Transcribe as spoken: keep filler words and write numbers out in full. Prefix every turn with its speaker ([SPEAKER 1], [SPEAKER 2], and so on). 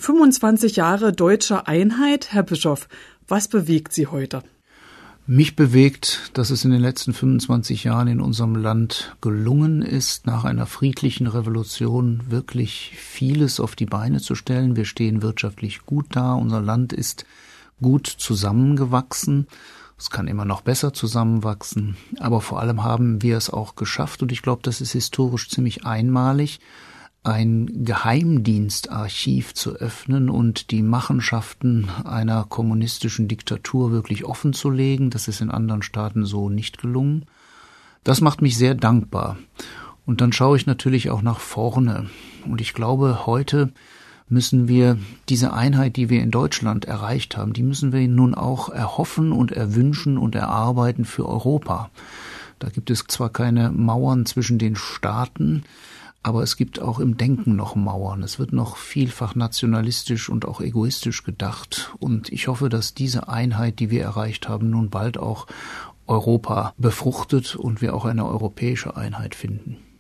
[SPEAKER 1] fünfundzwanzig Jahre deutsche Einheit, Herr Bischof. Was bewegt Sie heute?
[SPEAKER 2] Mich bewegt, dass es in den letzten fünfundzwanzig Jahren in unserem Land gelungen ist, nach einer friedlichen Revolution wirklich vieles auf die Beine zu stellen. Wir stehen wirtschaftlich gut da. Unser Land ist gut zusammengewachsen. Es kann immer noch besser zusammenwachsen. Aber vor allem haben wir es auch geschafft, und ich glaube, das ist historisch ziemlich einmalig, ein Geheimdienstarchiv zu öffnen und die Machenschaften einer kommunistischen Diktatur wirklich offen zu legen. Das ist in anderen Staaten so nicht gelungen. Das macht mich sehr dankbar. Und dann schaue ich natürlich auch nach vorne. Und ich glaube, heute müssen wir diese Einheit, die wir in Deutschland erreicht haben, die müssen wir nun auch erhoffen und erwünschen und erarbeiten für Europa. Da gibt es zwar keine Mauern zwischen den Staaten, aber es gibt auch im Denken noch Mauern. Es wird noch vielfach nationalistisch und auch egoistisch gedacht. Und ich hoffe, dass diese Einheit, die wir erreicht haben, nun bald auch Europa befruchtet und wir auch eine europäische Einheit finden.